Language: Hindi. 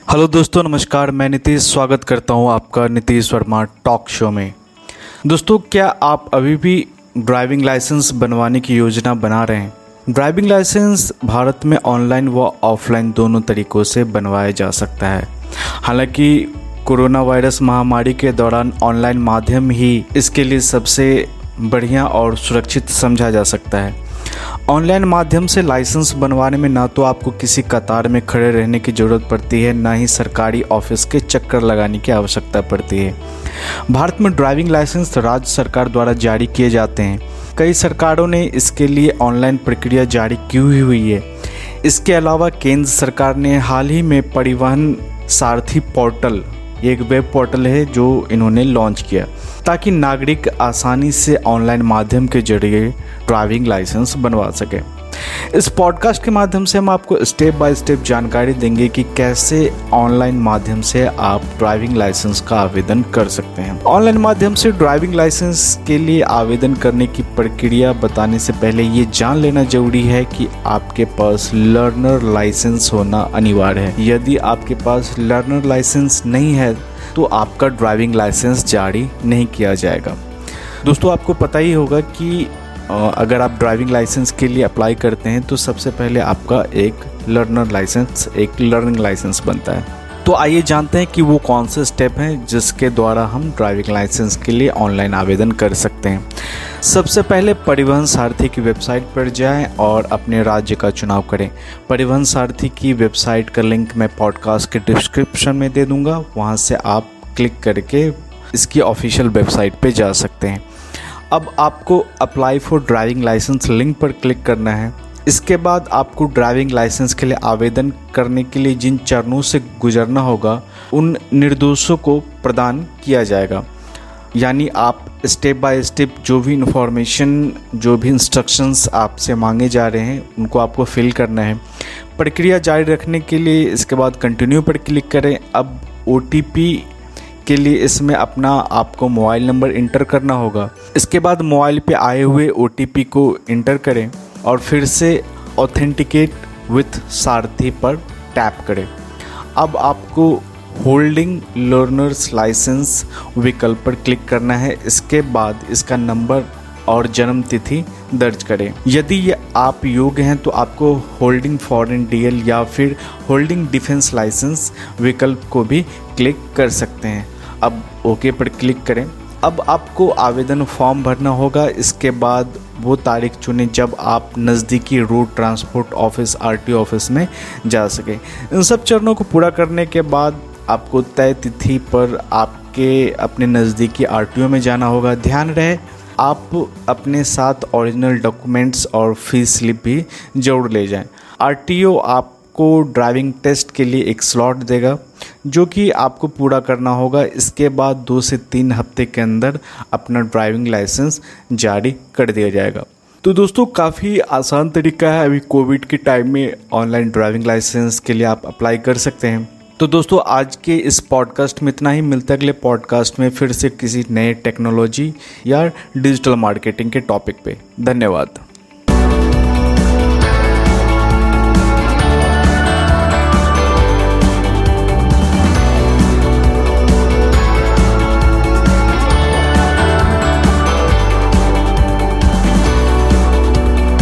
हेलो दोस्तों, नमस्कार। मैं नीतीश स्वागत करता हूं आपका नीतीश वर्मा टॉक शो में। दोस्तों, क्या आप अभी भी ड्राइविंग लाइसेंस बनवाने की योजना बना रहे हैं? ड्राइविंग लाइसेंस भारत में ऑनलाइन व ऑफलाइन दोनों तरीक़ों से बनवाया जा सकता है। हालांकि कोरोना वायरस महामारी के दौरान ऑनलाइन माध्यम ही इसके लिए सबसे बढ़िया और सुरक्षित समझा जा सकता है। ऑनलाइन माध्यम से लाइसेंस बनवाने में ना तो आपको किसी कतार में खड़े रहने की ज़रूरत पड़ती है, ना ही सरकारी ऑफिस के चक्कर लगाने की आवश्यकता पड़ती है। भारत में ड्राइविंग लाइसेंस राज्य सरकार द्वारा जारी किए जाते हैं। कई सरकारों ने इसके लिए ऑनलाइन प्रक्रिया जारी की हुई है। इसके अलावा केंद्र सरकार ने हाल ही में परिवहन सारथी पोर्टल, एक वेब पोर्टल है जो इन्होंने लॉन्च किया, ताकि नागरिक आसानी से ऑनलाइन माध्यम के जरिए ड्राइविंग लाइसेंस बनवा सके। इस पॉडकास्ट के माध्यम से हम आपको स्टेप बाय स्टेप जानकारी देंगे कि कैसे ऑनलाइन माध्यम से आप ड्राइविंग लाइसेंस का आवेदन कर सकते हैं। ऑनलाइन माध्यम से ड्राइविंग लाइसेंस के लिए आवेदन करने की प्रक्रिया बताने से पहले ये जान लेना जरूरी है कि आपके पास लर्नर लाइसेंस होना अनिवार्य है। यदि आपके पास लर्नर लाइसेंस नहीं है तो आपका ड्राइविंग लाइसेंस जारी नहीं किया जाएगा। दोस्तों, आपको पता ही होगा कि अगर आप ड्राइविंग लाइसेंस के लिए अप्लाई करते हैं तो सबसे पहले आपका एक लर्नर लाइसेंस, एक लर्निंग लाइसेंस बनता है। तो आइए जानते हैं कि वो कौन से स्टेप हैं जिसके द्वारा हम ड्राइविंग लाइसेंस के लिए ऑनलाइन आवेदन कर सकते हैं। सबसे पहले परिवहन सारथी की वेबसाइट पर जाएं और अपने राज्य का चुनाव करें। परिवहन सारथी की वेबसाइट का लिंक मैं पॉडकास्ट के डिस्क्रिप्शन में दे दूंगा, वहां से आप क्लिक करके इसकी ऑफिशियल वेबसाइट पे जा सकते हैं। अब आपको apply for driving licence link पर क्लिक करना है। इसके बाद आपको ड्राइविंग लाइसेंस के लिए आवेदन करने के लिए जिन चरणों से गुजरना होगा उन निर्देशों को प्रदान किया जाएगा। यानी आप स्टेप बाय स्टेप जो भी इंफॉर्मेशन, जो भी इंस्ट्रक्शंस आपसे मांगे जा रहे हैं उनको आपको फिल करना है। प्रक्रिया जारी रखने के लिए इसके बाद कंटिन्यू पर क्लिक करें। अब OTP के लिए इसमें अपना आपको मोबाइल नंबर इंटर करना होगा। इसके बाद मोबाइल पे आए हुए OTP को इंटर करें और फिर से ऑथेंटिकेट विथ सारथी पर टैप करें। अब आपको होल्डिंग लर्नर्स लाइसेंस विकल्प पर क्लिक करना है। इसके बाद इसका नंबर और जन्म तिथि दर्ज करें। यदि आप योग्य हैं तो आपको होल्डिंग फॉरेन DL या फिर होल्डिंग डिफेंस लाइसेंस विकल्प को भी क्लिक कर सकते हैं। अब ओके पर क्लिक करें। अब आपको आवेदन फॉर्म भरना होगा। इसके बाद वो तारीख चुनें जब आप नज़दीकी road transport office RTO office में जा सके। इन सब चरणों को पूरा करने के बाद आपको तय तिथि पर आपके अपने नज़दीकी RTO में जाना होगा। ध्यान रहे आप अपने साथ ओरिजिनल डॉक्यूमेंट्स और फीस स्लिप भी जरूर ले जाएं। RTO आपको ड्राइविंग टेस्ट के लिए एक स्लॉट देगा जो कि आपको पूरा करना होगा। इसके बाद 2 से 3 हफ्ते के अंदर अपना ड्राइविंग लाइसेंस जारी कर दिया जाएगा। तो दोस्तों, काफ़ी आसान तरीका है अभी कोविड के टाइम में ऑनलाइन ड्राइविंग लाइसेंस के लिए आप अप्लाई कर सकते हैं। तो दोस्तों, आज के इस पॉडकास्ट में इतना ही। मिलता है अगले पॉडकास्ट में फिर से किसी नए टेक्नोलॉजी या डिजिटल मार्केटिंग के टॉपिक पे। धन्यवाद।